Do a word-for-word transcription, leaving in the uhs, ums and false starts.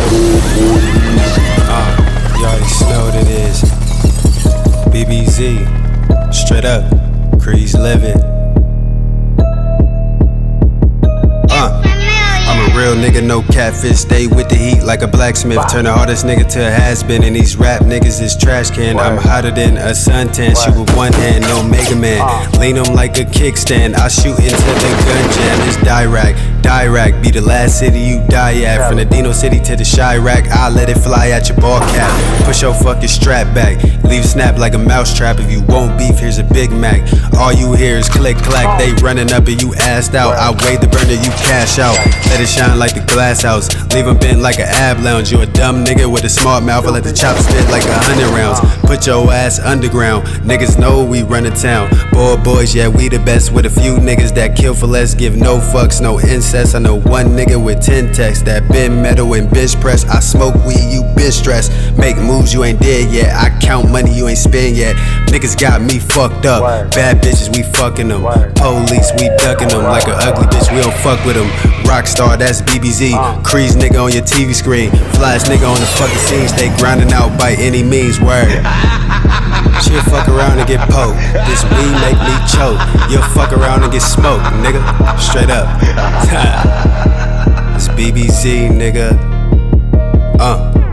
Uh, you already know what it is. B B Z, straight up, Creed's living. Uh, I'm a real nigga, no catfish. Stay with the heat like a blacksmith. Turn the hardest nigga to a has-been. And these rap niggas is trash can. I'm hotter than a suntan. Shoot with one hand, no Mega Man. Lean 'em like a kickstand. I shoot into the gun jam. It's Dirac. Dirac be the last city you die at. From the Dino City to the Chirac, I let it fly at your ball cap. Push your fucking strap back. Leave snap like a mousetrap. If you want beef, here's a Big Mac. All you hear is click clack. They running up and you assed out. I weigh the burner, you cash out. Let it shine like the glass house. Leave 'em bent like an ab lounge. You a dumb nigga with a smart mouth. I let the chop spit like a hundred rounds. Put your ass underground. Niggas know we run the town. Boy boys, yeah, we the best. With a few niggas that kill for less. Give no fucks, no incest. I know one nigga with ten texts that been metal and bench press. I smoke weed, you been stressed. Make moves, you ain't dead yet. I count money, you ain't spend yet. Niggas got me fucked up. Bad bitches, we fucking them. Police, we ducking them. Like a ugly bitch, we don't fuck with them. Rockstar, that's B B Z. Creed's nigga on your T V screen. Flash nigga on the fucking scene. Stay grinding out by any means. Word. She'll fuck around and get poked. This weed make me choke. You'll fuck around and get smoked, nigga. Straight up. It's B B Z, nigga. Uh.